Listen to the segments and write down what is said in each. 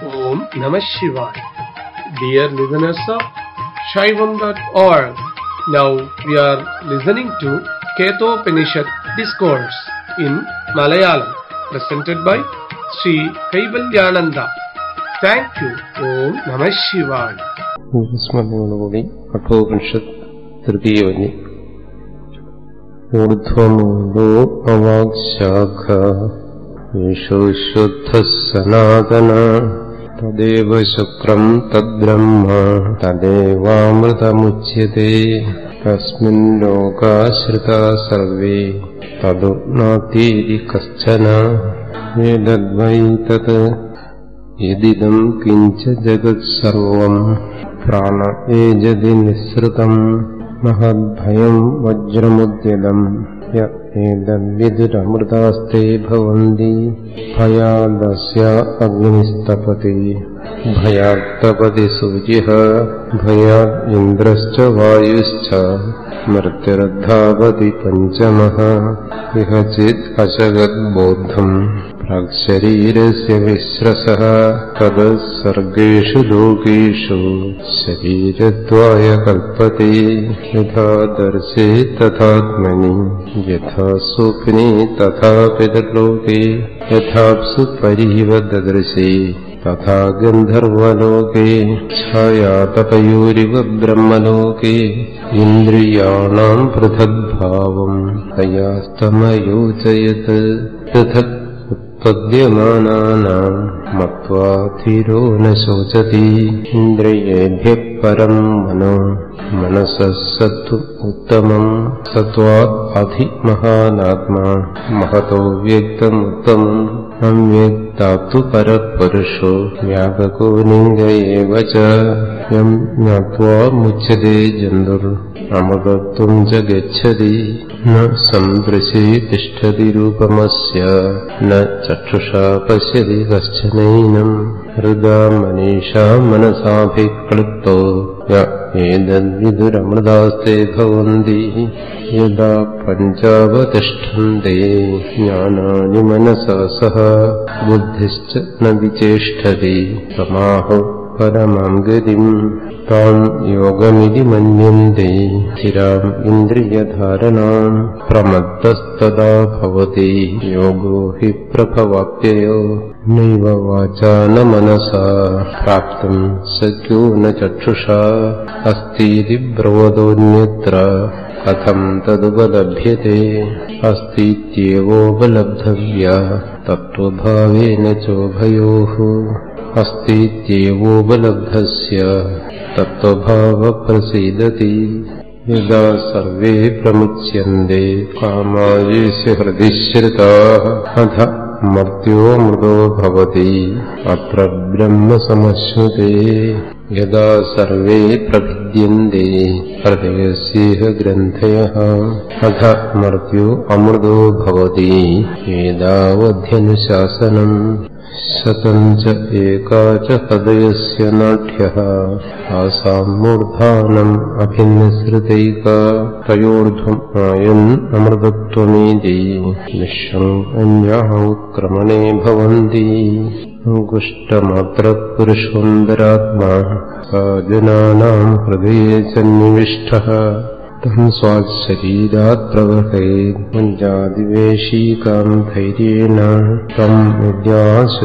Om Namah Shivaya. Dear listeners of Shaivam.org, now we are listening to Ketopanishad Discourse in Malayalam, presented by Sri Kaivalyananda. Thank you. Om Namah Shivaya. സ്മരണയോടുകൂടി Kathopanishad തൃതീയവന്യ. ഊർധ്വമൂലോ അവാക്ശാഖ യേശോ ശുദ്ധഃ സനാതന തദേവ ശുക്രം തദ്ബ്രഹ്മ തദേവാമൃതമുച്യത്തെ തസ്മിൻ ലോകാശ്രിതാ survey തദു നാതീതി കശ്ചന ഏതദ്വൈ തത് യദിദം കിഞ്ച ജഗത് സർവം പ്രാണ ഏജതി നിസ്സൃതം മഹദ്ഭയം വജ്രമുദ്യലം ഏതദ്വിദുരമൃതാസ്തേ ഭവന്തി ഭയാദസ്യ അഗ്നിസ്തപതി ഭയാത്തപതി സൂചിഃ ഭയാദ് ഇന്ദ്രശ്ച വായുശ്ച മർത്യർദ്ധാവതി പഞ്ചമഃ ഇഹ ചിത് അശഗത് ബോദ്ധം പ്രാക്ശരീരസ്യ വിശ്രസഃ തദ് സർഗേഷു ലോകേഷു ശരീരദ്വായ കൽപ്പത്തെ യഥാ ദർശേ തഥാത്മനി യഥാ സ്വപ്നെ തഥാ പിതർലോകേ യഥാപ്സു പരീവ ദദൃശേ തഥാ ഗന്ധർവലോകേ ഛായാതപയോരിവ ബ്രഹ്മലോകേ ഇന്ദ്രിയാണാം പൃഥഗ്ഭാവം തയാസ്തമയോചയത് പൃഥക് ഉത്പദ്യമാനാനാം മത്വാ ധീരോ ന ശോചതി ഇന്ദ്രിയേഭ്യഃ പരം മനോ മനസഃ സത്വ ഉത്തമം സത്വാദ് അധിമഹാനാത്മാ മഹതോ വ്യക്തമുത്തമം അവ്യക്താത്തു പരപുരുഷോ വ്യാപകോ ലിംഗ ഏവ ച യം ജ്ഞാത്വാ മുച്യതേ ജന്തുർ അമൃതത്വം ച ഗച്ഛതി ന സംദൃശേ തിഷ്ഠതി രൂപമസ്യ ന ചക്ഷുഷാ പശ്യതി കശ്ചനൈനം ഹൃദാ മനീഷാ മനസാഭിക്ലിപ്തോ ഏതദ്വിദുരമൃതാസ്തേ ഭവന്തി യദാ പഞ്ചാവതിഷ്ഠന്തെ ജ്ഞാനാനി മനസാ സഹ ബുദ്ധിശ്ച ന വിചേഷ്ടതി തമാഹോ പരമാം ഗതിം താം യോഗമിതി മന്യന്തെ സ്ഥിരാം ഇന്ദ്രിയധാരണാം പ്രമത്തസ്തദാ ഭവതി യോഗോ ഹി പ്രഭവാപ്യയോ നൈവ വാചാ ന മനസാ പ്രാപ്തും ശക്യോ ന ചക്ഷുഷാ അസ്തീതി ബ്രവതോന്യത്ര കഥം തദുപലഭ്യത്തെ അസ്തീത്യേവോപലബ്ധവ്യ തത്വഭാവേന ചോഭയോഃ അസ്തീത്യേവോപലബ്ധസ്യ തത്വഭാവ പ്രസീദതി യദാ സർവേ പ്രമുച്യന്തെ കാമായേഷ ഹൃദി ശ്രിതാഃ അധ മർത്യോ മൃതോ ഭവതി അത്ര ബ്രഹ്മ സമശ്നുതേ യദാ സർവേ പ്രഭിദ്യന്തെ ഹൃദയസ്യേഹ ഗ്രന്ഥയഃ അധ മർത്യോ അമൃതോ ഭവതി ഏതാവധ്യനുശാസനം ശതം ച ഏകാ ച ഹൃദയസ്യ നാഠ്യഃ ആസാം മൂർധാനം അഭിന്നശ്രുതൈകാ തയോർധ്വം ആയൻ അമൃതത്വമേതി വിശ്വം അന്യാഃ ഉത്ക്രമണേ ഭവന്തി അങ്കുഷ്ടമാത്ര പുരുഷോന്തരാത്മാ സ ജനാനാം ഹൃദയേ സന്നിവിഷ്ടഃ തം സ്വാത് ശരീരാത് പ്രവഹേത് പഞ്ചാദിവേശീകാം ധൈര്യേണ തം വിദ്യാത്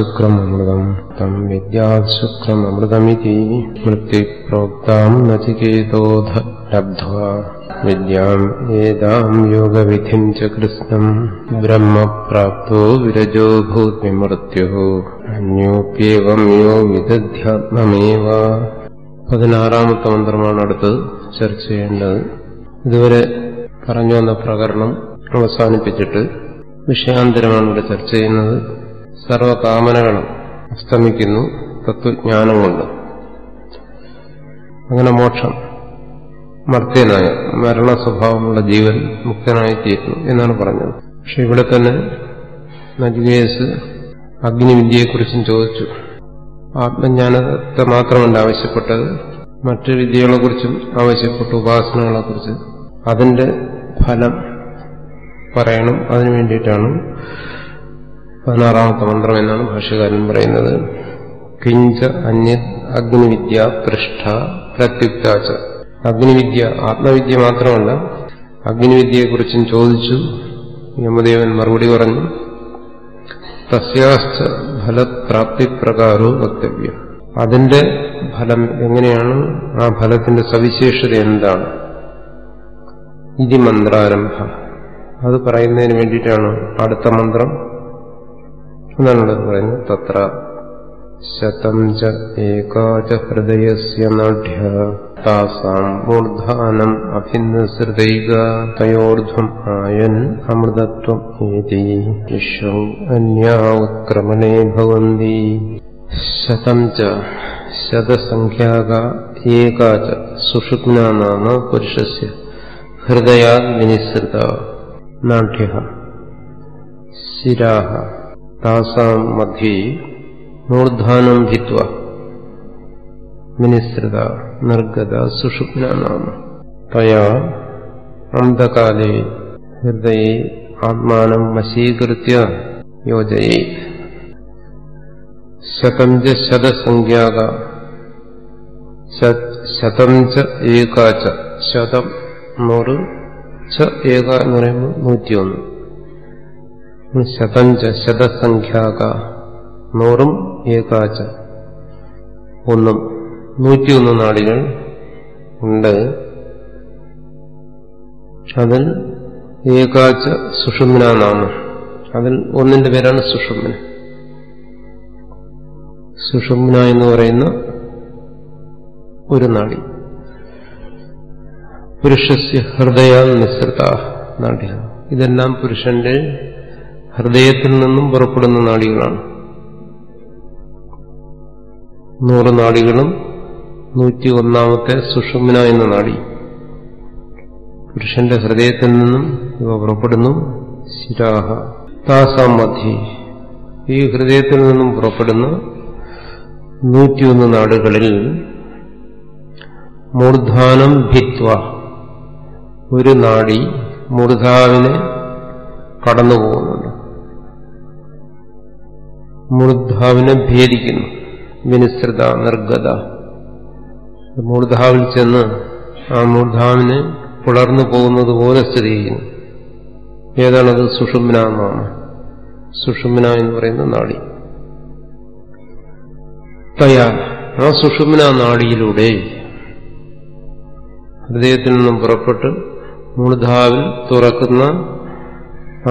ശുക്രമൃതമിതി മൃത്യുപ്രോക്താം നചികേതോധ ലബ്ധ്വാ വിദ്യാം ഏതാം യോഗവിധിം ച കൃത്സ്നം ബ്രഹ്മപ്രാപ്തോ വിരജോ ഭൂത് വിമൃത്യുഃ അന്യോപ്യേവം യോ വിദധ്യാത്മമേവ. 16ാമത്തെ മന്ത്രമാണ് അടുത്ത് ചർച്ച ചെയ്യേണ്ടത്. ഇതുവരെ പറഞ്ഞു വന്ന പ്രകരണം അവസാനിപ്പിച്ചിട്ട് വിഷയാന്തരമാണ് ഇവിടെ ചർച്ച ചെയ്യുന്നത്. സർവകാമനകളും അസ്തമിക്കുന്നു തത്വജ്ഞാനം കൊണ്ട്. അങ്ങനെ മോക്ഷം, മർത്യനായ മരണ സ്വഭാവമുള്ള ജീവൻ മുക്തനായിത്തീരുന്നു എന്നാണ് പറഞ്ഞത്. പക്ഷെ ഇവിടെ തന്നെ നചികേതസ് അഗ്നിവിദ്യയെക്കുറിച്ചും ചോദിച്ചു. ആത്മജ്ഞാനത്തെ മാത്രമല്ല ആവശ്യപ്പെട്ടത്, മറ്റു വിദ്യകളെക്കുറിച്ചും ആവശ്യപ്പെട്ടു, ഉപാസനകളെക്കുറിച്ച്. അതിന്റെ ഫലം പറയണം. അതിനു വേണ്ടിയിട്ടാണ് 16ാമത്തെ മന്ത്രം എന്നാണ് ഭാഷ്യകാരൻ പറയുന്നത്. കിഞ്ച അന്യ അഗ്നിവിദ്യ പൃഷ്ഠ പ്രത്യുക്താച്ച. അഗ്നിവിദ്യ ആത്മവിദ്യ മാത്രമല്ല, അഗ്നിവിദ്യയെക്കുറിച്ചും ചോദിച്ചു. യമദേവൻ മറുപടി പറഞ്ഞു, തസ്യാശ്ച ഫലപ്രാപ്തിപ്രകാരോ വക്തവ്യം. അതിന്റെ ഫലം എങ്ങനെയാണ്, ആ ഫലത്തിന്റെ സവിശേഷത എന്താണ്, ഇതി മന്ത്രാരംഭ. അത് പറയുന്നതിന് വേണ്ടിയിട്ടാണ് അടുത്ത മന്ത്രം. എന്നാണ് ഇവിടെ പറയുന്നത്. തത്ര ശതം ച ഏകാച ഹൃദയസ്യ നാഢ്യ താസാം മൂർധാനം അഭിന്നസൃതൈക തയോർധ്വം ആയൻ അമൃതത്വം ഏതി വിശ്വം അന്യാ ഉത്ക്രമണേ ഭവന്തി. ശതം ച ശതസംഖ്യാക ഏകാച സുഷുപ്നാ നാമ പുരുഷസ്യ ഹൃദയാത് വിനിസൃത നാഢ്യഃ ശിരാഃ താസാം മധ്യേ മൂർധാനം ഭിത്വാ വിനിസൃത നിർഗത സുഷുപ്നാ നാമ തയാ അന്ധകാലേ ഹൃദയേ ആത്മാനം വശീകൃത്യ യോജയേത്. ശതം ച ശതസംഖ്യാക ശതം ച ഏകാച. ശതം 100, ച ഏക എന്ന് പറയുമ്പോൾ 101. ശതം ച ശതസംഖ്യാക 100ഉം ഏകാച 1ഉം 101 നാഡികൾ ഉണ്ട്. അതിൽ ഏകാച സുഷുമ്ന നാമ, അതിൽ ഒന്നിന്റെ പേരാണ് സുഷുമ്ന. സുഷുമ്ന എന്ന് പറയുന്ന ഒരു നാഡി. പുരുഷസ്യ ഹൃദയ നിസൃത നാഡ്യ. ഇതെല്ലാം പുരുഷന്റെ ഹൃദയത്തിൽ നിന്നും പുറപ്പെടുന്ന നാഡികളാണ്. 100 നാഡികളും 101ാമത്തെ സുഷുമ്ന എന്ന നാഡി പുരുഷന്റെ ഹൃദയത്തിൽ നിന്നും ഇവ പുറപ്പെടുന്നു. ശിരാഹ താസാം മധ്യേ. ഈ ഹൃദയത്തിൽ നിന്നും പുറപ്പെടുന്ന 101 നാടുകളിൽ മൂർധാനം ഭിത്വ, ഒരു നാഡി മൂർധാവിനെ കടന്നുപോകുന്നുണ്ട്, മൂർധാവിനെ ഭേദിക്കുന്നു. വിനിസൃത നിർഗത, മൂർധാവിൽ ചെന്ന് ആ മൂർധാവിനെ പുലർന്നു പോകുന്നത് പോലെ സ്ഥിതി ചെയ്യുന്നു. ഏതാണത്? സുഷുമ്ന നാമ. സുഷുമ്ന എന്ന് പറയുന്ന നാഡി. തയാ, ആ സുഷുമ്ന നാഡിയിലൂടെ ഹൃദയത്തിൽ നിന്നും പുറപ്പെട്ട് മൂർധാവിൽ തുറക്കുന്ന ആ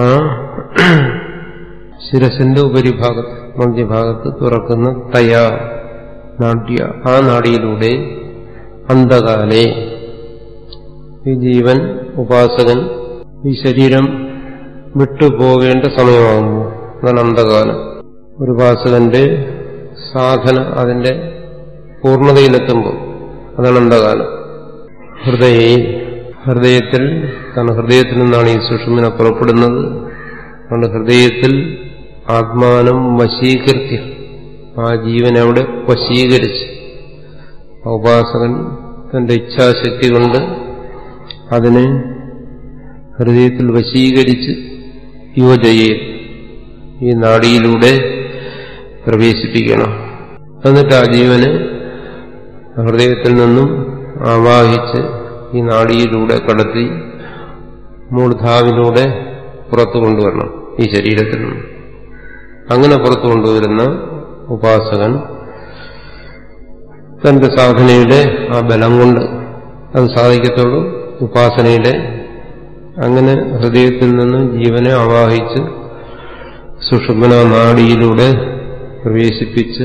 ശിരസിന്റെ ഉപരിഭാഗത്ത് മധ്യഭാഗത്ത് തുറക്കുന്ന തയാ നാഡ്യ, ആ നാഡിയിലൂടെ അന്ധകാലേ, ഈ ജീവൻ ഉപാസകൻ ഈ ശരീരം വിട്ടുപോകേണ്ട സമയമാകുന്നു. അതാണ് അന്ധകാലം. ഒരു ഉപാസകന്റെ സാധന അതിന്റെ പൂർണ്ണതയിലെത്തുമ്പോൾ അതാണ് അന്ധകാലം. ഹൃദയത്തിൽ, കാരണം ഹൃദയത്തിൽ നിന്നാണ് ഈ സുഷുമ്ന പുറപ്പെടുന്നത്. അതുകൊണ്ട് ഹൃദയത്തിൽ ആത്മാനം വശീകൃത്യ, ആ ജീവനെ അവിടെ വശീകരിച്ച് ഉപാസകൻ തന്റെ ഇച്ഛാശക്തി കൊണ്ട് അതിനെ ഹൃദയത്തിൽ വശീകരിച്ച് യോജയെ, ഈ നാഡിയിലൂടെ പ്രവേശിപ്പിക്കണം. എന്നിട്ട് ആ ജീവനെ ഹൃദയത്തിൽ നിന്നും ആവാഹിച്ച് ഈ നാഡിയിലൂടെ കടത്തി മൂർധാവിലൂടെ പുറത്തു കൊണ്ടുവരണം ഈ ശരീരത്തിൽ നിന്ന്. അങ്ങനെ പുറത്തു കൊണ്ടുവരുന്ന ഉപാസകൻ തന്റെ സാധനയുടെ ആ ബലം കൊണ്ട് അത് സാധിക്കത്തുള്ളൂ. ഉപാസനയുടെ അങ്ങനെ ഹൃദയത്തിൽ നിന്ന് ജീവനെ ആവാഹിച്ച് സുഷുമ്ന നാഡിയിലൂടെ പ്രവേശിപ്പിച്ച്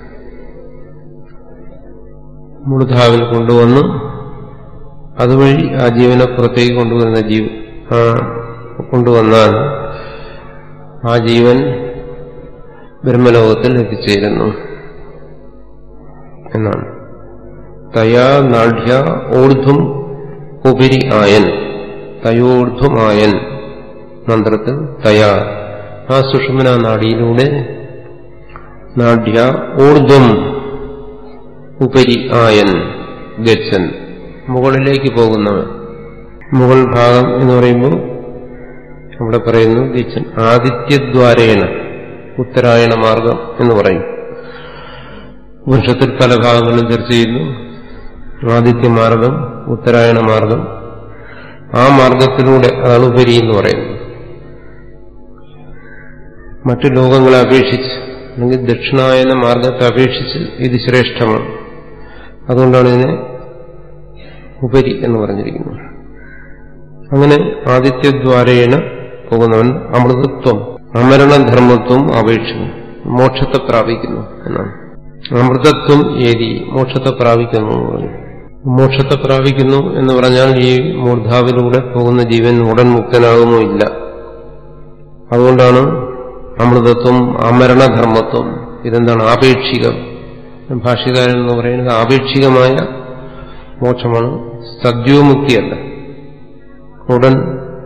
മൂർധാവിൽ കൊണ്ടുവന്ന് അതുവഴി ആ ജീവനെ പുറത്തേക്ക് കൊണ്ടുവരുന്ന കൊണ്ടുവന്നാൽ ആ ജീവൻ ബ്രഹ്മലോകത്തിൽ എത്തിച്ചേരുന്നു എന്നാണ്. തയാ നാഢ്യ ഊർധ്വം ഉപരി ആയൻ, തയോർധ്വം ആയൻ മന്ത്രത്തിൽ തയാ, ആ സുഷുമ്ന നാഡിയിലൂടെ നാഢ്യ ഊർധ്വം ഉപരി ആയൻ ഗച്ഛൻ, മുകളിലേക്ക് പോകുന്നവൻ. മുകൾ ഭാഗം എന്ന് പറയുമ്പോൾ അവിടെ പറയുന്നു ഗച്ഛൻ ആദിത്യദ്വാരേണ, ഉത്തരായണ മാർഗം എന്ന് പറയും. വർഷത്തിൽ പല ഭാഗങ്ങളും ചർച്ച ചെയ്യുന്നു. ആദിത്യമാർഗം, ഉത്തരായണ മാർഗം. ആ മാർഗത്തിലൂടെ, അതാണ് ഉപരി എന്ന് പറയുന്നത്. മറ്റു ലോകങ്ങളെ അപേക്ഷിച്ച് അല്ലെങ്കിൽ ദക്ഷിണായന മാർഗത്തെ അപേക്ഷിച്ച് ഇത് ശ്രേഷ്ഠമാണ്. അതുകൊണ്ടാണ് ഇതിനെ ഉപരി എന്ന് പറഞ്ഞിരിക്കുന്നത്. അങ്ങനെ ആദിത്യദ്വാരേണ പോകുന്നവൻ അമൃതത്വം, അമരണധർമ്മത്വം അപേക്ഷിക്കുന്നു, മോക്ഷത്തെ പ്രാപിക്കുന്നു എന്നാണ്. അമൃതത്വം ഏതി, മോക്ഷത്തെ പ്രാപിക്കുന്നു എന്ന് പറഞ്ഞു. മോക്ഷത്തെ പ്രാപിക്കുന്നു എന്ന് പറഞ്ഞാൽ ഈ മൂർധാവിലൂടെ പോകുന്ന ജീവൻ ഉടൻ മുക്തനാകുമോ? ഇല്ല. അതുകൊണ്ടാണ് അമൃതത്വം, അമരണധർമ്മത്വം. ഇതെന്താണ്? ആപേക്ഷികം. ഭാഷ്യകാരൻ എന്ന് പറയുന്നത് ആപേക്ഷികമായ മോക്ഷമാണ്, സദ്യോമുക്തിയല്ല. ഉടൻ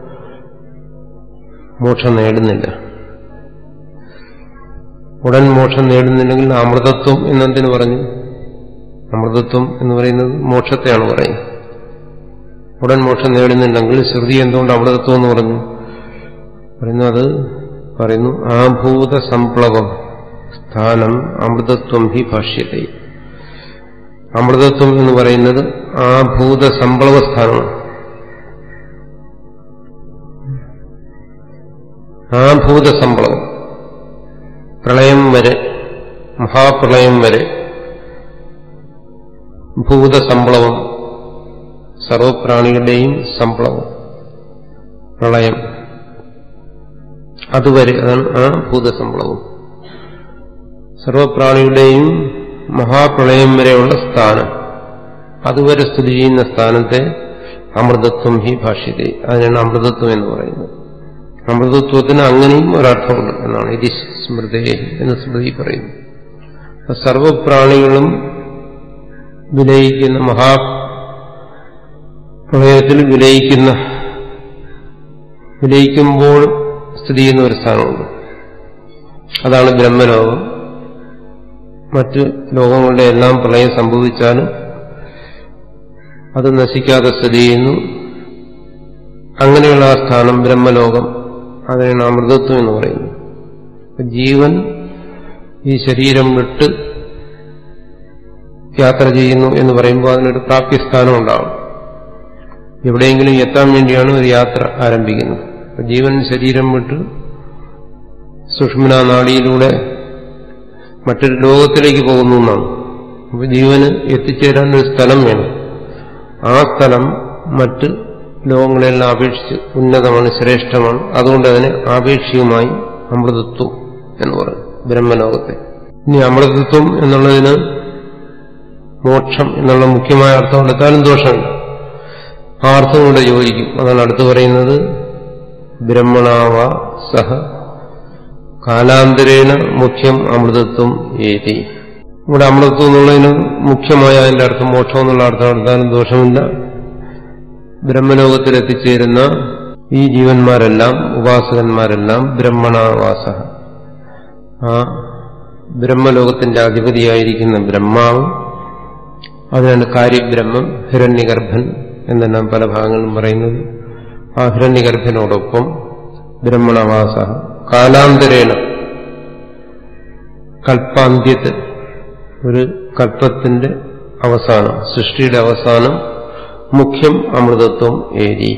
മോക്ഷം നേടുന്നില്ല. ഉടൻ മോക്ഷം നേടുന്നില്ലെങ്കിൽ അമൃതത്വം എന്നെന്തിനു പറഞ്ഞു? അമൃതത്വം എന്ന് പറയുന്നത് മോക്ഷത്തെയാണ് പറയുന്നത്. ഉടൻ മോക്ഷം നേടുന്നില്ലെങ്കിൽ ശ്രുതി എന്തുകൊണ്ട് അമൃതത്വം എന്ന് പറഞ്ഞു? പറയുന്നത് പറയുന്നു, ആഭൂത സംപ്ലവം സ്ഥാനം അമൃതത്വം ഹി ഭാഷ്യത്തെ. അമൃതത്വം എന്ന് പറയുന്നത് ആഭൂത സംപ്ലവ സ്ഥാനമാണ്. ആഭൂത സംപ്ലവം, പ്രളയം വരെ, മഹാപ്രളയം വരെ ഭൂതസംപ്ലവം, സർവപ്രാണികളുടെയും സംപ്ലവം, പ്രളയം, അതുവരെ, അതാണ് ആ ഭൂതസംപ്ലവം. സർവപ്രാണികളുടെയും മഹാപ്രളയം വരെയുള്ള സ്ഥാനം, അതുവരെ സ്ഥിതി ചെയ്യുന്ന സ്ഥാനത്തെ അമൃതത്വം ഹി ഭാഷ്യത്തെ, അതിനാണ് അമൃതത്വം എന്ന് പറയുന്നത്. അമൃതത്വത്തിന് അങ്ങനെയും ഒരർത്ഥമുണ്ട് എന്നാണ് ഇതി സ്മൃതേ എന്ന് സ്മൃതി പറയുന്നു. സർവപ്രാണികളും വിലയിക്കുന്ന, മഹാപ്രളയത്തിൽ വിലയിക്കുമ്പോൾ സ്ഥിതി ചെയ്യുന്ന ഒരു സ്ഥാനമുണ്ട്. അതാണ് ബ്രഹ്മലോകം. മറ്റ് ലോകങ്ങളുടെ എല്ലാം പ്രളയം സംഭവിച്ചാലും അത് നശിക്കാതെ സ്ഥിതി ചെയ്യുന്നു. അങ്ങനെയുള്ള ആ സ്ഥാനം ബ്രഹ്മലോകം, അതിനാണ് അമൃതത്വം എന്ന് പറയുന്നത്. ജീവൻ ഈ ശരീരം വിട്ട് യാത്ര ചെയ്യുന്നു എന്ന് പറയുമ്പോൾ അതിനൊരു പ്രാപ്യസ്ഥാനം ഉണ്ടാവും. എവിടെയെങ്കിലും എത്താൻ വേണ്ടിയാണ് ഒരു യാത്ര ആരംഭിക്കുന്നത്. ജീവൻ ശരീരം വിട്ട് സുഷുമ്നാ നാഡിയിലൂടെ മറ്റൊരു ലോകത്തിലേക്ക് പോകുന്നു എന്നാണ്. അപ്പോൾ ജീവന് എത്തിച്ചേരാൻ ഒരു സ്ഥലം വേണം. ആ സ്ഥലം മറ്റ് ലോകങ്ങളെല്ലാം അപേക്ഷിച്ച് ഉന്നതമാണ്, ശ്രേഷ്ഠമാണ്. അതുകൊണ്ട് അതിനെ ആപേക്ഷികമായി അമൃതത്വം എന്ന് പറയും, ബ്രഹ്മലോകത്തെ. ഇനി അമൃതത്വം എന്നുള്ളതിന് മോക്ഷം എന്നുള്ള മുഖ്യമായ അർത്ഥം എടുത്താലും ദോഷമില്ല. ആ അർത്ഥം കൂടെ യോജിക്കും. അതാണ് അടുത്ത് പറയുന്നത്, ബ്രഹ്മണാവ സഹ കാലാന്തരേണ മുഖ്യം അമൃതത്വം ഏതി. ഇവിടെ അമൃതത്വം എന്നുള്ളതിന് മുഖ്യമായ അതിന്റെ അർത്ഥം മോക്ഷം എന്നുള്ള അർത്ഥം എടുത്താലും ദോഷമില്ല. ബ്രഹ്മലോകത്തിൽ എത്തിച്ചേരുന്ന ഈ ജീവന്മാരെല്ലാം, ഉപാസകന്മാരെല്ലാം ബ്രഹ്മണാവാസ, ആ ബ്രഹ്മലോകത്തിന്റെ അധിപതിയായിരിക്കുന്ന ബ്രഹ്മാവ്, അതിനാണ് കാര്യബ്രഹ്മം, ഹിരണ്യഗർഭൻ എന്നെല്ലാം പല ഭാഗങ്ങളും പറയുന്നത്. ആ ഹിരണ്യഗർഭനോടൊപ്പം ബ്രഹ്മണവാസ കാലാന്തരേണ, കൽപ്പാന്ത്യത്തിൽ, ഒരു കൽപ്പത്തിന്റെ അവസാനം, സൃഷ്ടിയുടെ അവസാനം, മുഖ്യം അമൃതത്വം ഏരി,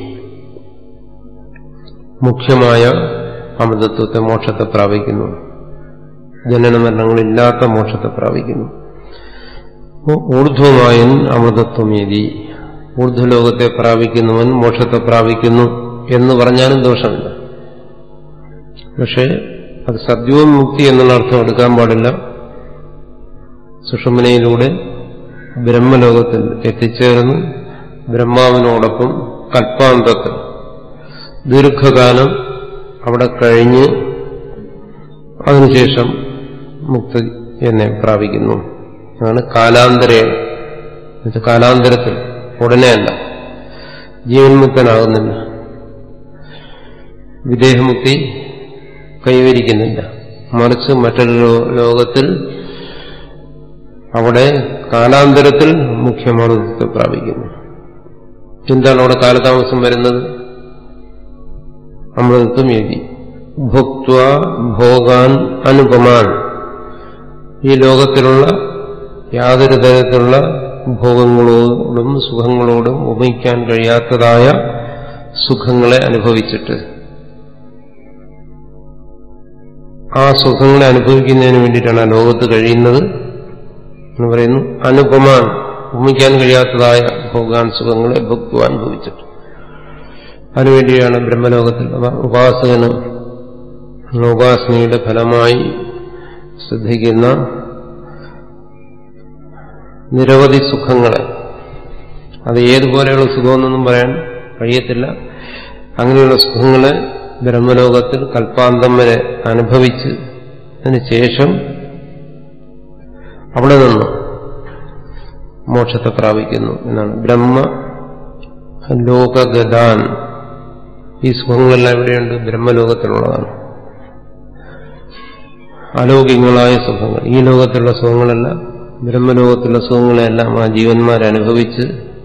മുഖ്യമായ അമൃതത്വത്തെ, മോക്ഷത്തെ പ്രാപിക്കുന്നു. ജനനമരണങ്ങളില്ലാത്ത മോക്ഷത്തെ പ്രാപിക്കുന്നു. ഊർധ്വമായൻ അമൃതത്വം ഏതി, ഊർധ്വലോകത്തെ പ്രാപിക്കുന്നവൻ മോക്ഷത്തെ പ്രാപിക്കുന്നു എന്ന് പറഞ്ഞാലും ദോഷമില്ല. പക്ഷേ അത് സദ്യോന്മുക്തി എന്നുള്ള അർത്ഥം എടുക്കാൻ പാടില്ല. സുഷുമ്നയിലൂടെ ബ്രഹ്മലോകത്തിൽ എത്തിച്ചേർന്ന് ബ്രഹ്മാവിനോടൊപ്പം കൽപ്പാന്തത്തിൽ ദീർഘകാലം അവിടെ കഴിഞ്ഞ് അതിനുശേഷം മുക്തി എന്നെ പ്രാപിക്കുന്നു. അതാണ് കാലാന്തരേണ. കാലാന്തരത്തിൽ, ഉടനെയല്ല, ജീവൻമുക്തനാകുന്നില്ല, വിദേഹമുക്തി കൈവരിക്കുന്നില്ല. മറിച്ച് മറ്റൊരു ലോകത്തിൽ അവിടെ കാലാന്തരത്തിൽ മുഖ്യമൃതത്വത്തെ പ്രാപിക്കുന്നു. എന്താണ് അവിടെ കാലതാമസം വരുന്നത്? അമൃതത്വം ഏതി ഭുക്ത്വ ഭോഗാൻ അനുപമാൻ, ഈ ലോകത്തിലുള്ള യാതൊരു തരത്തിലുള്ള ഭോഗങ്ങളോടും സുഖങ്ങളോടും ഉപമിക്കാൻ കഴിയാത്തതായ സുഖങ്ങളെ അനുഭവിച്ചിട്ട് ആ സുഖങ്ങളെ അനുഭവിക്കുന്നതിന് വേണ്ടിയിട്ടാണ് ലോകത്ത് കഴിയുന്നത് എന്ന് പറയുന്നു. അനുപമാൻ, ഉപമിക്കാൻ കഴിയാത്തതായ ഭോഗാൻ സുഖങ്ങളെ ഭോഗ്വാൻ ഭവിച്ചിട്ട് അതിനുവേണ്ടിയാണ് ബ്രഹ്മലോകത്തിൽ ഉപാസകന് ഉപാസനയുടെ ഫലമായി ശ്രദ്ധിക്കുന്ന നിരവധി സുഖങ്ങളെ, അത് ഏതുപോലെയുള്ള സുഖമെന്നൊന്നും പറയാൻ കഴിയത്തില്ല, അങ്ങനെയുള്ള സുഖങ്ങളെ ബ്രഹ്മലോകത്തിൽ കൽപ്പാന്തം വരെ അനുഭവിച്ച് അതിനുശേഷം അവിടെ നിന്ന് മോക്ഷത്തെ പ്രാപിക്കുന്നു എന്നാണ്. ബ്രഹ്മ ലോകഗതാൻ, ഈ സുഖങ്ങളെല്ലാം എവിടെയുണ്ട്? ബ്രഹ്മലോകത്തിലുള്ളതാണ്. അലൗകികങ്ങളായ സുഖങ്ങൾ, ഈ ലോകത്തിലുള്ള സുഖങ്ങളല്ല, ബ്രഹ്മലോകത്തിലുള്ള സുഖങ്ങളെല്ലാം ആ ജീവന്മാരനുഭവിച്ച്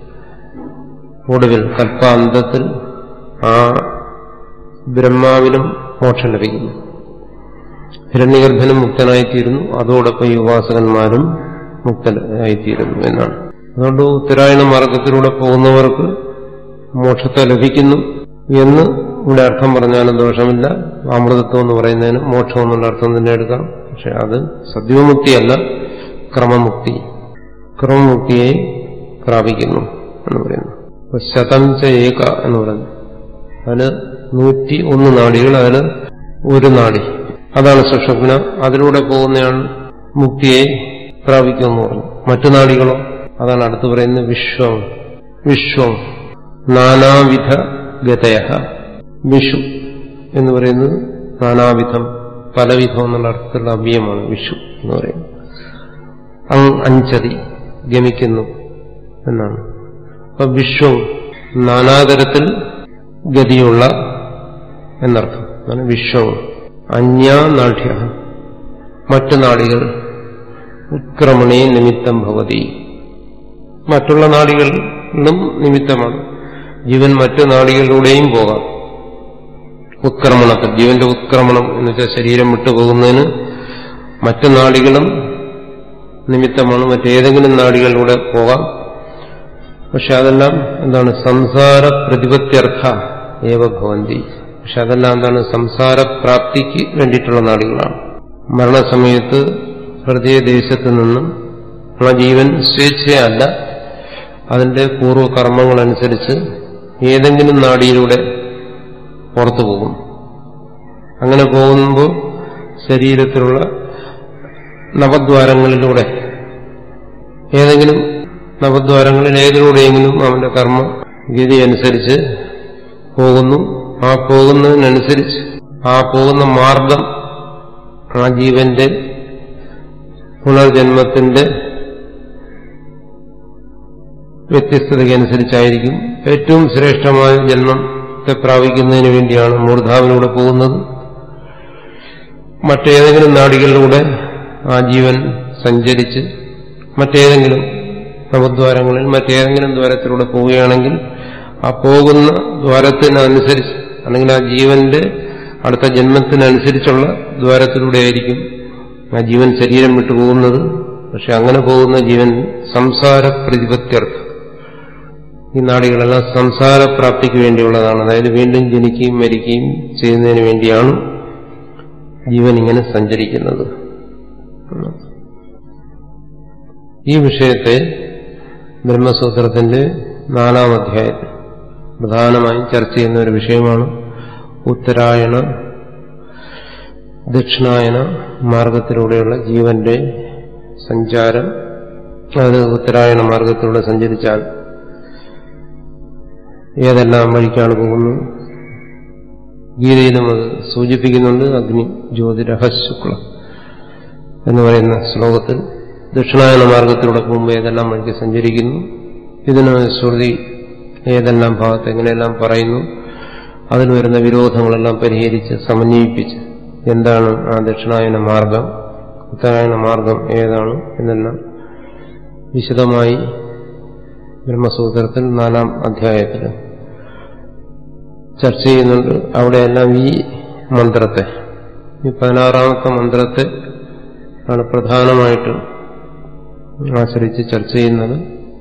ഒടുവിൽ കൽപ്പാന്തത്തിൽ ആ ബ്രഹ്മാവിനും മോക്ഷം ലഭിക്കുന്നു. ഹിരണ്യഗർഭനും മുക്തനായിത്തീരുന്നു, അതോടൊപ്പം ഈ ഉപാസകന്മാരും മുക്തനായിത്തീരുന്നു എന്നാണ്. അതുകൊണ്ട് ഉത്തരായണ മാർഗത്തിലൂടെ പോകുന്നവർക്ക് മോക്ഷത്തെ ലഭിക്കുന്നു എന്ന് ഇവിടെ അർത്ഥം പറഞ്ഞാലും ദോഷമില്ല. അമൃതത്വം എന്ന് പറയുന്നതിന് മോക്ഷം എന്നുള്ള അർത്ഥം തന്നെ എടുക്കാം. പക്ഷെ അത് സദ്യോമുക്തിയല്ല, ക്രമമുക്തി, ക്രമമുക്തിയെ പ്രാപിക്കുന്നു എന്ന് പറയുന്നു. ശതം ച ഏക എന്ന് പറയുന്നു. അതിന് 101 നാഡികൾ, അതിൽ ഒരു നാഡി, അതാണ് സുഷുമ്ന. അതിലൂടെ പോകുന്നയാൾ മുക്തിയെ പ്രാപിക്കുമെന്ന് പറഞ്ഞു. മറ്റു നാഡികളോ? അതാണ് അടുത്ത് പറയുന്നത് വിശ്വം. വിശ്വം നാനാവിധ ഗതയ. വിഷു എന്ന് പറയുന്നത് നാനാവിധം, പലവിധം എന്നുള്ള അർത്ഥത്തിലുള്ള അവ്യയമാണ് വിഷു എന്ന് പറയുന്നത്. അഞ്ചതി, ഗമിക്കുന്നു എന്നാണ്. അപ്പൊ വിശ്വം നാനാതരത്തിൽ ഗതിയുള്ള എന്നർത്ഥം. വിശ്വം അന്യാനാഠ്യ, മറ്റു നാഡികൾ ഉത്ക്രമണേ നിമിത്തം ഭവതി, മറ്റുള്ള നാഡികളിലും നിമിത്തമാണ്. ജീവൻ മറ്റു നാഡികളിലൂടെയും പോകാം. ഉത്ക്രമണത്തിൽ, ജീവന്റെ ഉത്ക്രമണം എന്ന് വെച്ചാൽ ശരീരം വിട്ടുപോകുന്നതിന് മറ്റു നാഡികളും നിമിത്തമാണ്. മറ്റേതെങ്കിലും നാഡികളിലൂടെ പോകാം. പക്ഷെ അതെല്ലാം എന്താണ്? സംസാര പ്രതിപത്യർത്ഥ ഏവ ഭവന്തി. പക്ഷെ അതെല്ലാം എന്താണ്? സംസാരപ്രാപ്തിക്ക് വേണ്ടിയിട്ടുള്ള നാഡികളാണ്. മരണസമയത്ത് ഹൃദയദേശത്ത് നിന്നും ആ ജീവൻ സ്വേച്ഛയല്ല, അതിന്റെ പൂർവ്വകർമ്മങ്ങളനുസരിച്ച് ഏതെങ്കിലും നാഡിയിലൂടെ പുറത്തു പോകും. അങ്ങനെ പോകുമ്പോൾ ശരീരത്തിലുള്ള നവദ്വാരങ്ങളിലൂടെ, ഏതെങ്കിലും നവദ്വാരങ്ങളിൽ ഏതിലൂടെയെങ്കിലും അവന്റെ കർമ്മഗതി അനുസരിച്ച് പോകുന്നു. ആ പോകുന്നതിനനുസരിച്ച് ആ പോകുന്ന മാർഗം ആ ജീവന്റെ പുനർജന്മത്തിന്റെ വ്യത്യസ്തതയ്ക്കനുസരിച്ചായിരിക്കും. ഏറ്റവും ശ്രേഷ്ഠമായ ജന്മത്തെ പ്രാപിക്കുന്നതിന് വേണ്ടിയാണ് മൂർധാവിലൂടെ പോകുന്നത്. മറ്റേതെങ്കിലും നാഡികളിലൂടെ ആ ജീവൻ സഞ്ചരിച്ച് മറ്റേതെങ്കിലും നവദ്വാരങ്ങളിൽ മറ്റേതെങ്കിലും ദ്വാരത്തിലൂടെ പോവുകയാണെങ്കിൽ ആ പോകുന്ന ദ്വാരത്തിനനുസരിച്ച്, അല്ലെങ്കിൽ ആ ജീവന്റെ അടുത്ത ജന്മത്തിനനുസരിച്ചുള്ള ദ്വാരത്തിലൂടെ ആയിരിക്കും ആ ജീവൻ ശരീരം വിട്ടുപോകുന്നത്. പക്ഷെ അങ്ങനെ പോകുന്ന ജീവൻ സംസാര പ്രതിപത്യർത്ഥം, ഈ നാഡികളെല്ലാം സംസാരപ്രാപ്തിക്ക് വേണ്ടിയുള്ളതാണ്. അതായത് വീണ്ടും ജനിക്കുകയും മരിക്കുകയും ചെയ്യുന്നതിന് വേണ്ടിയാണ് ജീവൻ ഇങ്ങനെ സഞ്ചരിക്കുന്നത്. ഈ വിഷയത്തെ ബ്രഹ്മസൂത്രത്തിന്റെ 4-ാം അധ്യായത്തിൽ പ്രധാനമായും ചർച്ച ചെയ്യുന്ന ഒരു വിഷയമാണ്. ഉത്തരായണ ദക്ഷിണായന മാർഗത്തിലൂടെയുള്ള ജീവന്റെ സഞ്ചാരം. അത് ഉത്തരായണ മാർഗത്തിലൂടെ സഞ്ചരിച്ചാൽ ഏതെല്ലാം വഴിക്കാണ് പോകുന്നത്? ഗീതയിലും അത് സൂചിപ്പിക്കുന്നുണ്ട്. അഗ്നി ജ്യോതിരഹശുക്ല എന്ന് പറയുന്ന ശ്ലോകത്തിൽ ദക്ഷിണായന മാർഗത്തിലൂടെ പോകുമ്പോൾ ഏതെല്ലാം വഴിക്ക് സഞ്ചരിക്കുന്നു, ഇതിന് ശ്രുതി ഏതെല്ലാം ഭാഗത്ത് എങ്ങനെയെല്ലാം പറയുന്നു, അതിൽ വരുന്ന വിരോധങ്ങളെല്ലാം പരിഹരിച്ച് സമന്വയിപ്പിച്ച് എന്താണ് ആ ദക്ഷിണായന മാർഗം, ഉത്തരായണ മാർഗം ഏതാണ് എന്നെല്ലാം വിശദമായി ബ്രഹ്മസൂത്രത്തിൽ 4-ാം അധ്യായത്തിൽ ചർച്ച ചെയ്യുന്നുണ്ട്. അവിടെയെല്ലാം ഈ മന്ത്രത്തെ, ഈ 16-ാമത്തെ മന്ത്രത്തെ ആണ് പ്രധാനമായിട്ട് ആശ്രയിച്ച് ചർച്ച ചെയ്യുന്നത്.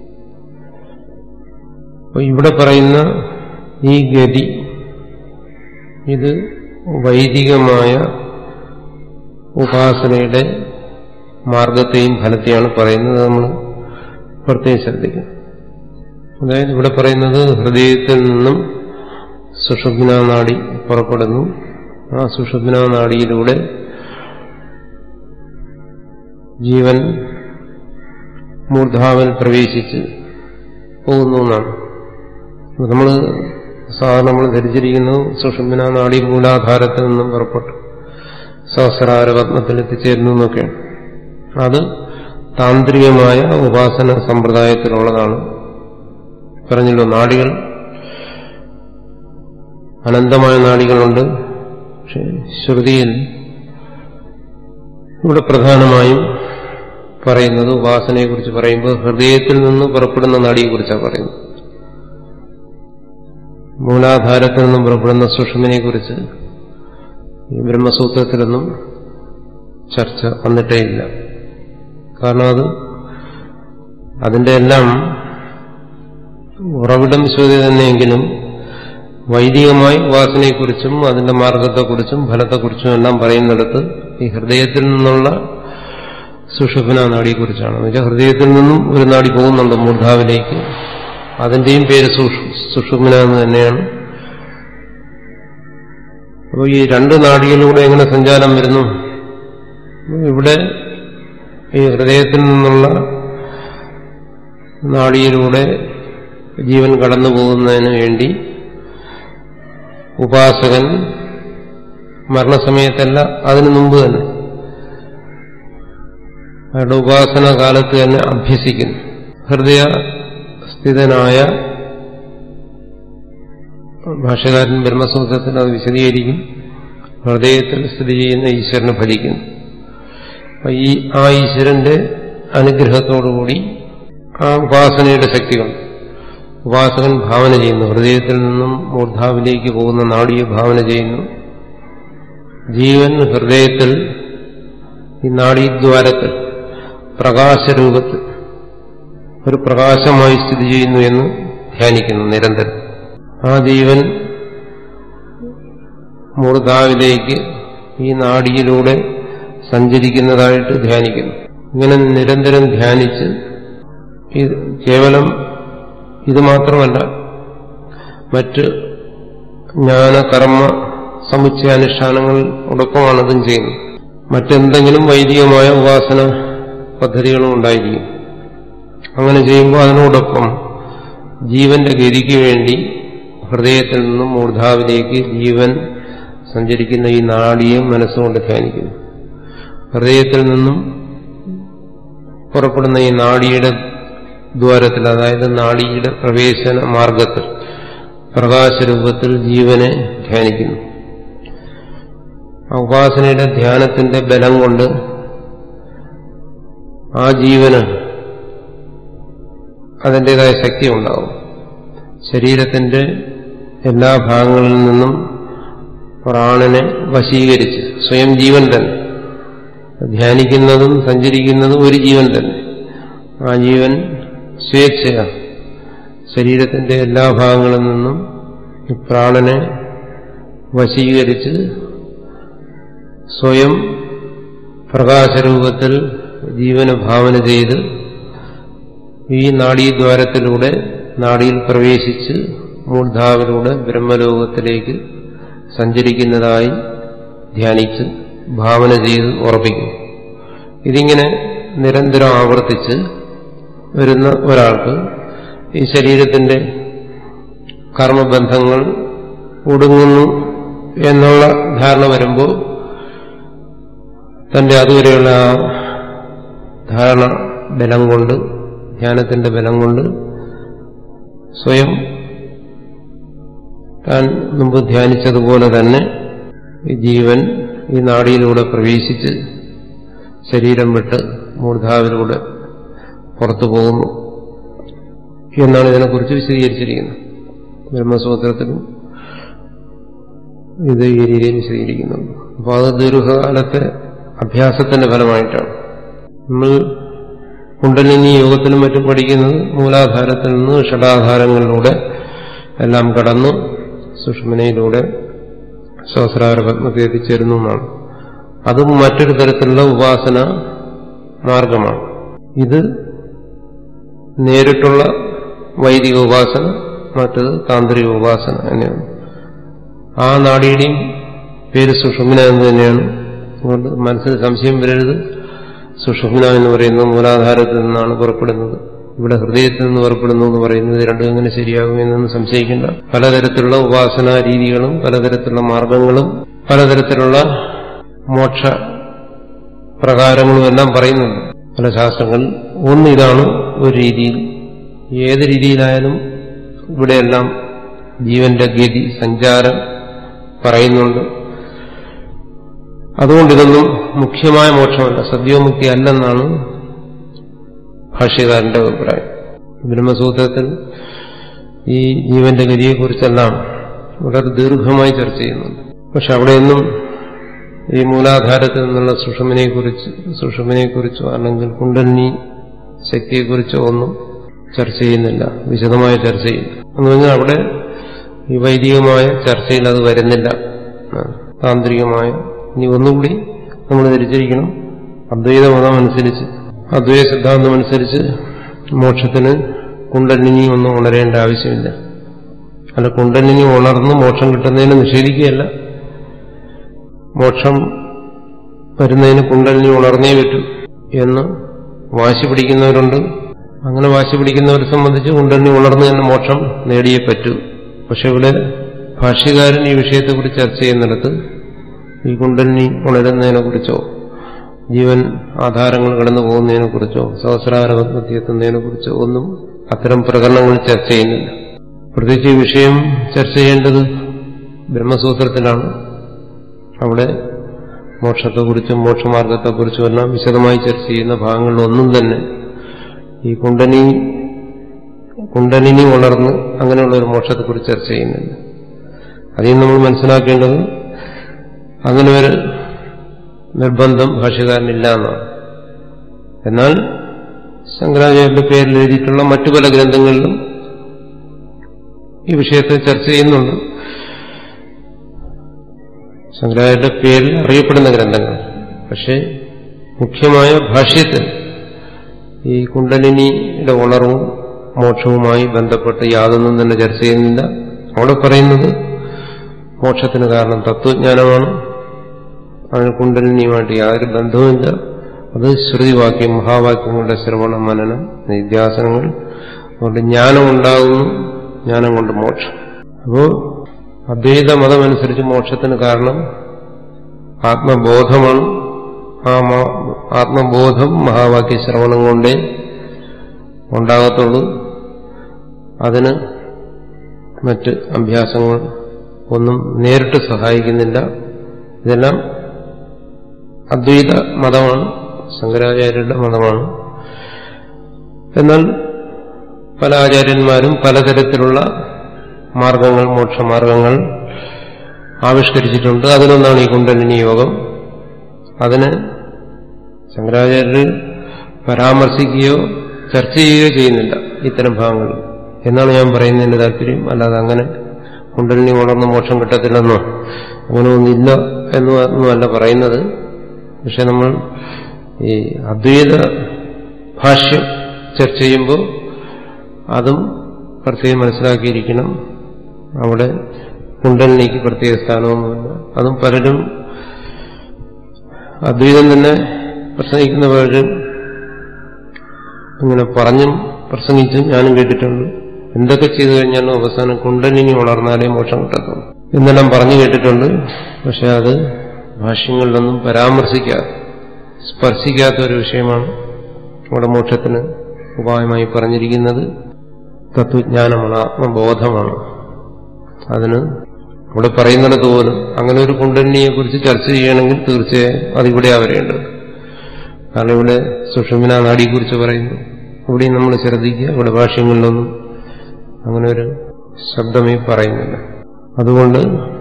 അപ്പോൾ ഇവിടെ പറയുന്ന ഈ ഗതി ഇത് വൈദികമായ ഉപാസനയുടെ മാർഗത്തെയും ഫലത്തെയാണ് പറയുന്നത്. നമ്മൾ പ്രത്യേകം ശ്രദ്ധിക്കും. അതായത് ഇവിടെ പറയുന്നത് ഹൃദയത്തിൽ നിന്നും സുഷുമ്നാ നാഡി പുറപ്പെടുന്നു. ആ സുഷുമ്നാ നാഡിയിലൂടെ ജീവൻ മൂർധാവിൽ പ്രവേശിച്ച് പോകുന്നു എന്നാണ്. നമ്മൾ ധരിച്ചിരിക്കുന്നത് സുഷുമ്നാ നാഡി മൂലാധാരത്തിൽ നിന്നും പുറപ്പെട്ടു സഹസ്രാരപത്മത്തിൽ എത്തിച്ചേരുന്നു എന്നൊക്കെയാണ്. അത് താന്ത്രികമായ ഉപാസന സമ്പ്രദായത്തിലുള്ളതാണ്. പറഞ്ഞല്ലോ, നാഡികൾ അനന്തമായ നാഡികളുണ്ട്. പക്ഷെ ശ്രുതിയിൽ ഇവിടെ പ്രധാനമായും പറയുന്നത് ഉപാസനയെക്കുറിച്ച് പറയുമ്പോൾ ഹൃദയത്തിൽ നിന്ന് പുറപ്പെടുന്ന നാഡിയെക്കുറിച്ചാണ് പറയുന്നത്. മൂലാധാരത്തിൽ നിന്നും പുറപ്പെടുന്ന സുഷുമ്നയെക്കുറിച്ച് ഈ ബ്രഹ്മസൂത്രത്തിലൊന്നും ചർച്ച വന്നിട്ടേയില്ല. കാരണം അതിന്റെ എല്ലാം ഉറവിടം ശ്രുതി തന്നെയെങ്കിലും വൈദികമായി ഉപാസനയെക്കുറിച്ചും അതിന്റെ മാർഗത്തെക്കുറിച്ചും ഫലത്തെക്കുറിച്ചും എല്ലാം പറയുന്നിടത്ത് ഈ ഹൃദയത്തിൽ നിന്നുള്ള സുഷുമ്നാ നാഡിയെക്കുറിച്ചാണ്. എന്നുവെച്ചാൽ ഹൃദയത്തിൽ നിന്നും ഒരു നാഡി പോകുന്നുണ്ട് മൂർധാവിലേക്ക്. അതിന്റെയും പേര് സുഷുമ്ന എന്ന് തന്നെയാണ്. അപ്പോൾ ഈ രണ്ട് നാഡികളിലൂടെ എങ്ങനെ സഞ്ചാരം വരുന്നു? ഇവിടെ ഈ ഹൃദയത്തിൽ നിന്നുള്ള നാഡിയിലൂടെ ജീവൻ കടന്നു പോകുന്നതിന് വേണ്ടി ഉപാസകൻ മരണസമയത്തല്ല, അതിനു മുമ്പ് തന്നെ അയാളുടെ ഉപാസന കാലത്ത് തന്നെ അഭ്യസിക്കുന്നു. ഹൃദയസ്ഥിതനായ ഭാഷ്യകാരൻ ബ്രഹ്മസൂത്രത്തിൽ അത് വിശദീകരിക്കും. ഹൃദയത്തിൽ സ്ഥിതി ചെയ്യുന്ന ഈശ്വരനെ ഭജിക്കുന്നു. ആ ഈശ്വരന്റെ അനുഗ്രഹത്തോടുകൂടി ആ ഉപാസനയുടെ ശക്തികൾ ഉപാസകൻ ഭാവന ചെയ്യുന്നു. ഹൃദയത്തിൽ നിന്നും മൂർധാവിലേക്ക് പോകുന്ന നാഡിയെ ഭാവന ചെയ്യുന്നു. ജീവൻ ഹൃദയത്തിൽ ഈ നാഡീദ്വാരത്തിൽ പ്രകാശരൂപത്തിൽ ഒരു പ്രകാശമായി സ്ഥിതി ചെയ്യുന്നു എന്ന് ധ്യാനിക്കുന്നു നിരന്തരം. ആ ജീവൻ മൂർധാവിലേക്ക് ഈ നാഡിയിലൂടെ സഞ്ചരിക്കുന്നതായിട്ട് ധ്യാനിക്കുന്നു. ഇങ്ങനെ നിരന്തരം ധ്യാനിച്ച് കേവലം ഇത് മാത്രമല്ല, മറ്റ് ജ്ഞാനകർമ്മ സമുച്ചയാനുഷ്ഠാനങ്ങളോടൊപ്പമാണ് അതും ചെയ്യുന്നത്. മറ്റെന്തെങ്കിലും വൈദികമായ ഉപാസന പദ്ധതികളും ഉണ്ടായിരിക്കും. അങ്ങനെ ചെയ്യുമ്പോൾ അതിനോടൊപ്പം ജീവന്റെ ഗതിക്ക് വേണ്ടി ഹൃദയത്തിൽ നിന്നും മൂർധാവിലേക്ക് ജീവൻ സഞ്ചരിക്കുന്ന ഈ നാഡിയെ മനസ്സുകൊണ്ട് ധ്യാനിക്കുന്നു. ഹൃദയത്തിൽ നിന്നും പുറപ്പെടുന്ന ഈ നാഡിയുടെ ദ്വാരത്തിൽ, അതായത് നാഡിയുടെ പ്രവേശന മാർഗത്തിൽ പ്രകാശരൂപത്തിൽ ജീവനെ ധ്യാനിക്കുന്നു. ആ ഉപാസനയുടെ ധ്യാനത്തിന്റെ ബലം കൊണ്ട് ആ ജീവന് അതിൻ്റെതായ ശക്തി ഉണ്ടാവും. ശരീരത്തിന്റെ എല്ലാ ഭാഗങ്ങളിൽ നിന്നും പ്രാണനെ വശീകരിച്ച് സ്വയം ജീവൻ തന്നെ ധ്യാനിക്കുന്നതും സഞ്ചരിക്കുന്നതും ഒരു ജീവൻ തന്നെ. ആ ജീവൻ സ്വേച്ഛയാ ശരീരത്തിന്റെ എല്ലാ ഭാഗങ്ങളിൽ നിന്നും ഈ പ്രാണനെ വശീകരിച്ച് സ്വയം പ്രകാശരൂപത്തിൽ ജീവനെ ഭാവന ചെയ്ത് ഈ നാഡീദ്വാരത്തിലൂടെ നാഡിയിൽ പ്രവേശിച്ച് മൂർധാവിലൂടെ ബ്രഹ്മലോകത്തിലേക്ക് സഞ്ചരിക്കുന്നതായി ധ്യാനിച്ച് ഭാവന ചെയ്ത് ഉറപ്പിക്കും. ഇതിങ്ങനെ നിരന്തരം ആവർത്തിച്ച് വരുന്ന ഒരാൾക്ക് ഈ ശരീരത്തിന്റെ കർമ്മബന്ധങ്ങൾ ഒടുങ്ങുന്നു എന്നുള്ള ധാരണ വരുമ്പോൾ തന്റെ അതുവരെയുള്ള ആ ധാരണ ബലം കൊണ്ട്, ധ്യാനത്തിന്റെ ബലം കൊണ്ട് സ്വയം താൻ മുമ്പ് ധ്യാനിച്ചതുപോലെ തന്നെ ഈ ജീവൻ ഈ നാഡിയിലൂടെ പ്രവേശിച്ച് ശരീരം വിട്ട് മൂർധാവിലൂടെ പുറത്തു പോകുന്നു എന്നാണ് ഇതിനെക്കുറിച്ച് വിശദീകരിച്ചിരിക്കുന്നത്. ബ്രഹ്മസൂത്രത്തിലും ഇത് ഈ രീതിയിൽ വിശദീകരിക്കുന്നുണ്ട്. അപ്പോൾ അത് ദീർഘകാലത്തെ അഭ്യാസത്തിന്റെ ഫലമായിട്ടാണ്. നമ്മൾ കുണ്ടലിനി യോഗത്തിലും മറ്റും പഠിക്കുന്നത് മൂലാധാരത്തിൽ നിന്ന് ഷഡാധാരങ്ങളിലൂടെ എല്ലാം കടന്നു സുഷുമ്നയിലൂടെ സഹസ്രാര പത്മത്തിൽ എത്തിച്ചേരുന്നു എന്നാണ്. അതും മറ്റൊരു തരത്തിലുള്ള ഉപാസന മാർഗമാണ്. ഇത് നേരിട്ടുള്ള വൈദിക ഉപാസന, മറ്റത് താന്ത്രിക ഉപാസന തന്നെയാണ്. ആ നാഡിയുടെയും പേര് സുഷുമ്ന എന്ന് തന്നെയാണ്. അതുകൊണ്ട് മനസ്സിൽ സംശയം വരരുത്. സുഷുമ്ന എന്ന് പറയുന്നത് മൂലാധാരത്തിൽ നിന്നാണ് പുറപ്പെടുന്നത്, ഇവിടെ ഹൃദയത്തിൽ നിന്ന് പുറപ്പെടുന്നു എന്ന് പറയുന്നത് രണ്ടും എങ്ങനെ ശരിയാകുമെന്നൊന്നും സംശയിക്കേണ്ട. പലതരത്തിലുള്ള ഉപാസനാ രീതികളും പലതരത്തിലുള്ള മാർഗങ്ങളും പലതരത്തിലുള്ള മോക്ഷ പ്രകാരങ്ങളും എല്ലാം പറയുന്നുണ്ട് പല ശാസ്ത്രങ്ങളിൽ. ഒന്നിതാണ് ഒരു രീതിയിൽ. ഏത് രീതിയിലായാലും ഇവിടെയെല്ലാം ജീവന്റെ ഗതി സഞ്ചാരം പറയുന്നുണ്ട്. അതുകൊണ്ടിതൊന്നും മുഖ്യമായ മോക്ഷമല്ല, സദ്യോമുക്തി അല്ലെന്നാണ് ഭാഷ്യകാരന്റെ അഭിപ്രായം. ബ്രഹ്മസൂത്രത്തിൽ ഈ ജീവന്റെ ഗതിയെക്കുറിച്ചെല്ലാം വളരെ ദീർഘമായി ചർച്ച ചെയ്യുന്നുണ്ട്. പക്ഷെ അവിടെയൊന്നും ഈ മൂലാധാരത്തിൽ നിന്നുള്ള സുഷുമ്നയെക്കുറിച്ചോ അല്ലെങ്കിൽ കുണ്ടലിനി ശക്തിയെക്കുറിച്ചോ ഒന്നും ചർച്ച ചെയ്യുന്നില്ല, വിശദമായ ചർച്ച ചെയ്യില്ല. എന്ന് പറഞ്ഞാൽ അവിടെ ഈ വൈദികമായ ചർച്ചയിൽ അത് വരുന്നില്ല. താന്ത്രികമായ ഇനി ഒന്നുകൂടി നമ്മൾ ധരിച്ചിരിക്കണം, അദ്വൈത മതം അനുസരിച്ച്, അദ്വൈത സിദ്ധാന്തം അനുസരിച്ച് മോക്ഷത്തിന് കുണ്ടലിനി ഒന്നും ഉണരേണ്ട ആവശ്യമില്ല. അല്ല, കുണ്ടലിനി ഉണർന്ന് മോക്ഷം കിട്ടുന്നതിന് നിഷേധിക്കുകയല്ല. മോക്ഷം വരുന്നതിന് കുണ്ടലിനി ഉണർന്നേ പറ്റൂ എന്ന് വാശി പിടിക്കുന്നവരുണ്ട്. അങ്ങനെ വാശി പിടിക്കുന്നവരെ സംബന്ധിച്ച് കുണ്ടലിനി ഉണർന്ന് തന്നെ മോക്ഷം നേടിയേ പറ്റൂ. പക്ഷെ ഇവിടെ ഭാഷ്യകാരൻ ഈ വിഷയത്തെക്കുറിച്ച് ചർച്ച ചെയ്യുന്നിടത്ത് ഈ കുണ്ടലിനി ഉണരുന്നതിനെക്കുറിച്ചോ ജീവൻ ആധാരങ്ങൾ കടന്നു പോകുന്നതിനെക്കുറിച്ചോ സഹസ്രാരപത്മത്തി എത്തുന്നതിനെക്കുറിച്ചോ ഒന്നും അത്തരം പ്രകരണങ്ങൾ ചർച്ച ചെയ്യുന്നില്ല. പ്രത്യേകിച്ച് ഈ വിഷയം ചർച്ച ചെയ്യേണ്ടത് ബ്രഹ്മസൂത്രത്തിലാണ്. അവിടെ മോക്ഷത്തെക്കുറിച്ചും മോക്ഷമാർഗത്തെക്കുറിച്ചും എല്ലാം വിശദമായി ചർച്ച ചെയ്യുന്ന ഭാഗങ്ങളിലൊന്നും തന്നെ ഈ കുണ്ടലിനി ഉണർന്ന് അങ്ങനെയുള്ള ഒരു മോക്ഷത്തെക്കുറിച്ച് ചർച്ച ചെയ്യുന്നില്ല. അതിൽ നമ്മൾ മനസ്സിലാക്കേണ്ടത് അങ്ങനെ ഒരു നിർബന്ധം ഭാഷ്യകാരനില്ല എന്നാണ്. എന്നാൽ ശങ്കരാചാര്യന്റെ പേരിൽ എഴുതിയിട്ടുള്ള മറ്റു പല ഗ്രന്ഥങ്ങളിലും ഈ വിഷയത്തെ ചർച്ച ചെയ്യുന്നുണ്ട്. ശങ്കരാചാര്യന്റെ പേരിൽ അറിയപ്പെടുന്ന ഗ്രന്ഥങ്ങൾ. പക്ഷേ മുഖ്യമായ ഭാഷ്യത്തിൽ ഈ കുണ്ടലിനിയുടെ ഉണർവും മോക്ഷവുമായി ബന്ധപ്പെട്ട് യാതൊന്നും തന്നെ ചർച്ച ചെയ്യുന്നില്ല. അവിടെ പറയുന്നത് മോക്ഷത്തിന് കാരണം തത്വജ്ഞാനമാണ്, അതിന് കുണ്ടലിനിയുമായിട്ട് യാതൊരു ബന്ധവുമില്ല. അത് ശ്രുതിവാക്യം, മഹാവാക്യങ്ങളുടെ ശ്രവണം, മനനം, നിധ്യാസനങ്ങൾ അതുകൊണ്ട് ജ്ഞാനം ഉണ്ടാകുന്നു, ജ്ഞാനം കൊണ്ട് മോക്ഷം. അപ്പോ അദ്വൈത മതമനുസരിച്ച് മോക്ഷത്തിന് കാരണം ആത്മബോധമാണ്. ആ ആത്മബോധം മഹാവാക്യ ശ്രവണം കൊണ്ടേ ഉണ്ടാകത്തുള്ളൂ. അതിന് മറ്റ് അഭ്യാസങ്ങൾ ഒന്നും നേരിട്ട് സഹായിക്കുന്നില്ല. ഇതെല്ലാം അദ്വൈത മതമാണ്, ശങ്കരാചാര്യരുടെ മതമാണ്. എന്നാൽ പല ആചാര്യന്മാരും പലതരത്തിലുള്ള മാർഗങ്ങൾ, മോക്ഷമാർഗങ്ങൾ ആവിഷ്കരിച്ചിട്ടുണ്ട്. അതിലൊന്നാണ് ഈ കുണ്ടലിനി യോഗം. അതിന് ശങ്കരാചാര്യർ പരാമർശിക്കുകയോ ചർച്ച ചെയ്യുകയോ ചെയ്യുന്നില്ല ഇത്തരം ഭാഗങ്ങൾ എന്നാണ് ഞാൻ പറയുന്നതിന്റെ താല്പര്യം. അല്ലാതെ അങ്ങനെ കുണ്ടലിനി ഉണർന്ന് മോക്ഷം കിട്ടത്തില്ലെന്നോ അങ്ങനെ ഒന്നില്ല എന്നൊന്നുമല്ല പറയുന്നത്. പക്ഷെ നമ്മൾ ഈ അദ്വൈത ഭാഷ്യം ചർച്ച ചെയ്യുമ്പോൾ അതും പ്രത്യേകം മനസ്സിലാക്കിയിരിക്കണം. അവിടെ കുണ്ടലിനിക്ക് പ്രത്യേക സ്ഥാനമൊന്നുമില്ല. അതും പലരും അദ്വൈതം തന്നെ പ്രസംഗിക്കുന്ന പലരും ഇങ്ങനെ പറഞ്ഞും പ്രസംഗിച്ചും ഞാനും കേട്ടിട്ടുണ്ട്. എന്തൊക്കെ ചെയ്തു കഴിഞ്ഞാലും അവസാനം കുണ്ടലിനി ഉണർന്നാലേ മോക്ഷം കിട്ടത്തുള്ളൂ എന്നെല്ലാം പറഞ്ഞു കേട്ടിട്ടുണ്ട്. പക്ഷെ അത് ഭാഷ്യങ്ങളിലൊന്നും പരാമർശിക്കാതെ സ്പർശിക്കാത്ത ഒരു വിഷയമാണ് നമ്മുടെ മോക്ഷത്തിന് ഉപായമായി പറഞ്ഞിരിക്കുന്നത്. തത്വജ്ഞാനമാണ്, ആത്മബോധമാണ്. അതിന് ഇവിടെ പറയുന്നിടത്ത് പോലും അങ്ങനെ ഒരു കുണ്ടലിനിയെക്കുറിച്ച് ചർച്ച ചെയ്യണമെങ്കിൽ തീർച്ചയായും അതിവിടെയാ വരേണ്ടത്. കാരണം ഇവിടെ സുഷുമ്ന നാഡിയെക്കുറിച്ച് പറയുന്നു. ഇവിടെയും നമ്മൾ ശ്രദ്ധിക്കുക, ഇവിടെ ഭാഷ്യങ്ങളിലൊന്നും അങ്ങനെ ഒരു ശബ്ദമേ പറയുന്നില്ല. അതുകൊണ്ട്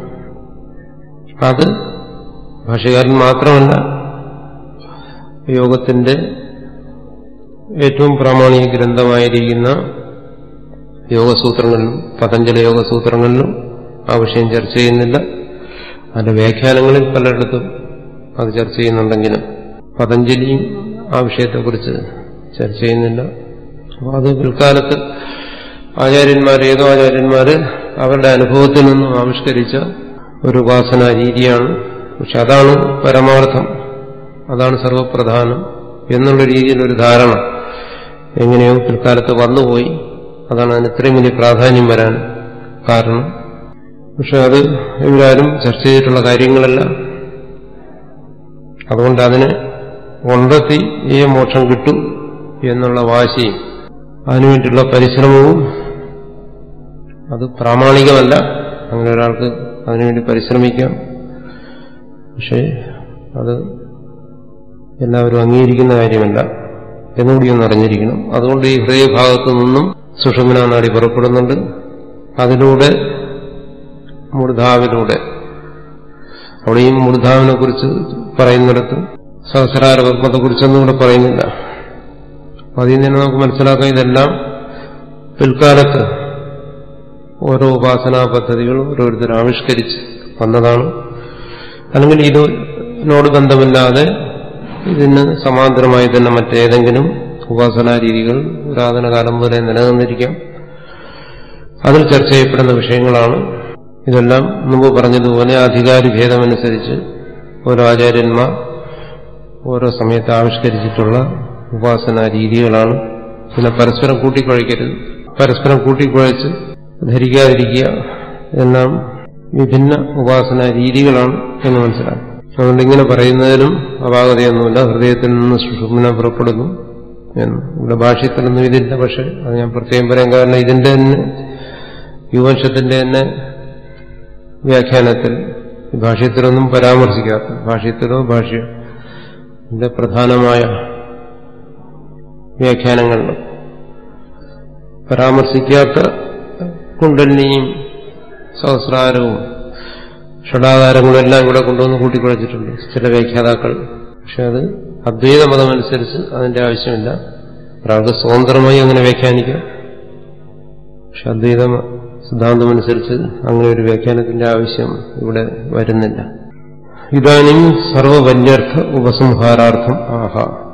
അത് ഭാഷ്യകാരൻ മാത്രമല്ല, യോഗത്തിന്റെ ഏറ്റവും പ്രാമാണിക ഗ്രന്ഥമായിരിക്കുന്ന യോഗസൂത്രങ്ങളിലും പതഞ്ജലി യോഗസൂത്രങ്ങളിലും ആ വിഷയം ചർച്ച ചെയ്യുന്നില്ല. അതിന്റെ വ്യാഖ്യാനങ്ങളിൽ പലയിടത്തും അത് ചർച്ച ചെയ്യുന്നുണ്ടെങ്കിലും പതഞ്ജലിയും ആ വിഷയത്തെക്കുറിച്ച് ചർച്ച ചെയ്യുന്നില്ല. അപ്പോൾ അത് പിൽക്കാലത്ത് ഏതോ ആചാര്യന്മാര് അവരുടെ അനുഭവത്തിൽ നിന്നും ആവിഷ്കരിച്ച ഒരു ഉപാസനാ രീതിയാണ്. പക്ഷെ അതാണ് പരമാർത്ഥം, അതാണ് സർവപ്രധാനം എന്നുള്ള രീതിയിലൊരു ധാരണ എങ്ങനെയോ പിൽക്കാലത്ത് വന്നുപോയി. അതാണ് അതിന് ഇത്രയും വലിയ പ്രാധാന്യം വരാൻ കാരണം. പക്ഷെ അത് ഇവരാരും ചർച്ച ചെയ്തിട്ടുള്ള കാര്യങ്ങളല്ല. അതുകൊണ്ട് അതിനെ കൊണ്ടെത്തി ഈ മോക്ഷം കിട്ടും എന്നുള്ള വാശിയും അതിനുവേണ്ടിയുള്ള പരിശ്രമവും അത് പ്രാമാണികമല്ല. അങ്ങനെ ഒരാൾക്ക് അതിനുവേണ്ടി പരിശ്രമിക്കാം, പക്ഷെ അത് എല്ലാവരും അംഗീകരിക്കുന്ന കാര്യമല്ല എന്നുകൂടി ഒന്ന് അറിഞ്ഞിരിക്കണം. അതുകൊണ്ട് ഈ ഹൃദയഭാഗത്തു നിന്നും സുഷുമ്നാ നാഡി പുറപ്പെടുന്നുണ്ട്. അതിലൂടെ മൂർധാവിലൂടെ, അവിടെയും മൂർധാവിനെ കുറിച്ച് പറയുന്നിടത്ത് സഹസ്രാര പത്മത്തെക്കുറിച്ചൊന്നും ഇവിടെ പറയുന്നില്ല. അതിൽ നിന്ന് നമുക്ക് മനസ്സിലാക്കാം ഇതെല്ലാം പിൽക്കാലത്ത് ഓരോ ഉപാസനാ പദ്ധതികൾ ഓരോരുത്തർ ആവിഷ്കരിച്ച് വന്നതാണ്. അല്ലെങ്കിൽ ഇതിനോട് ബന്ധമില്ലാതെ ഇതിന് സമാന്തരമായി തന്നെ മറ്റേതെങ്കിലും ഉപാസനാ രീതികൾ പുരാതന കാലം പോലെ നിലനിന്നിരിക്കാം. അതിൽ ചർച്ച ചെയ്യപ്പെടുന്ന വിഷയങ്ങളാണ്. ഇതെല്ലാം മുമ്പ് പറഞ്ഞതുപോലെ അധികാരി ഭേദമനുസരിച്ച് ഓരോ ആചാര്യന്മാർ ഓരോ സമയത്ത് ആവിഷ്കരിച്ചിട്ടുള്ള ഉപാസനാ രീതികളാണ്. പിന്നെ പരസ്പരം കൂട്ടിക്കുഴയ്ക്കരുത്. പരസ്പരം കൂട്ടിക്കുഴച്ച് ധരിക്കാതിരിക്കുക. എല്ലാം വിഭിന്ന ഉപാസനാ രീതികളാണ് എന്ന് മനസ്സിലാക്കും. അതുകൊണ്ട് ഇങ്ങനെ പറയുന്നതിനും അപാകതയൊന്നുമില്ല. ഹൃദയത്തിൽ നിന്ന് സുഷുമ്ന പുറപ്പെടുന്നു എന്ന് ഇവിടെ ഭാഷ്യത്തിലൊന്നും ഇതില്ല. പക്ഷെ അത് ഞാൻ പ്രത്യേകം പറയാൻ കാരണം ഇതിന്റെ തന്നെ യുവംശത്തിന്റെ തന്നെ വ്യാഖ്യാനത്തിൽ ഭാഷ്യത്തിലൊന്നും പരാമർശിക്കാത്ത, ഭാഷ്യത്തിലോ ഭാഷ്യത്തിന്റെ പ്രധാനമായ വ്യാഖ്യാനങ്ങളിലും പരാമർശിക്കാത്ത കുണ്ടലിനിയും സഹസ്രാരവും ഷഡാകാരങ്ങളും എല്ലാം ഇവിടെ കൊണ്ടുവന്ന് കൂട്ടിക്കുഴച്ചിട്ടുണ്ട് ചില വ്യാഖ്യാതാക്കൾ. പക്ഷെ അത് അദ്വൈത മതമനുസരിച്ച് അതിന്റെ ആവശ്യമില്ല. ഒരാൾക്ക് സ്വതന്ത്രമായി അങ്ങനെ വ്യാഖ്യാനിക്കാം. പക്ഷെ അദ്വൈത സിദ്ധാന്തമനുസരിച്ച് അങ്ങനെ ഒരു വ്യാഖ്യാനത്തിന്റെ ആവശ്യം ഇവിടെ വരുന്നില്ല. ഇതാനും സർവവന്യർത്ഥ ഉപസംഹാരാർത്ഥം ആഹ